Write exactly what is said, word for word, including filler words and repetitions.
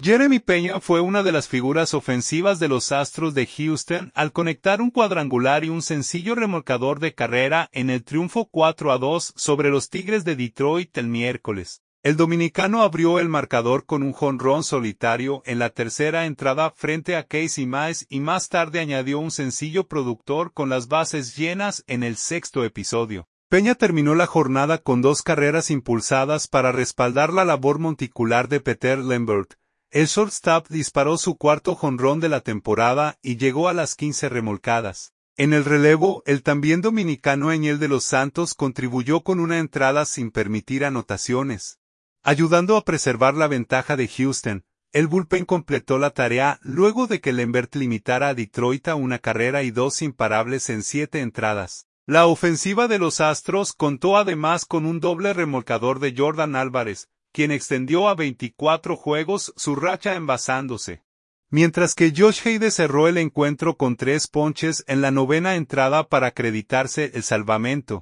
Jeremy Peña fue una de las figuras ofensivas de los Astros de Houston al conectar un cuadrangular y un sencillo remolcador de carrera en el triunfo cuatro a dos sobre los Tigres de Detroit el miércoles. El dominicano abrió el marcador con un jonrón solitario en la tercera entrada frente a Casey Mize y más tarde añadió un sencillo productor con las bases llenas en el sexto episodio. Peña terminó la jornada con dos carreras impulsadas para respaldar la labor monticular de Peter Lambert. El shortstop disparó su cuarto jonrón de la temporada y llegó a las quince remolcadas. En el relevo, el también dominicano Eñel de los Santos contribuyó con una entrada sin permitir anotaciones. Ayudando a preservar la ventaja de Houston, el bullpen completó la tarea luego de que Lambert limitara a Detroit a una carrera y dos imparables en siete entradas. La ofensiva de los Astros contó además con un doble remolcador de Jordan Álvarez, quien extendió a veinticuatro juegos su racha envasándose. Mientras que Josh Hader cerró el encuentro con tres ponches en la novena entrada para acreditarse el salvamento.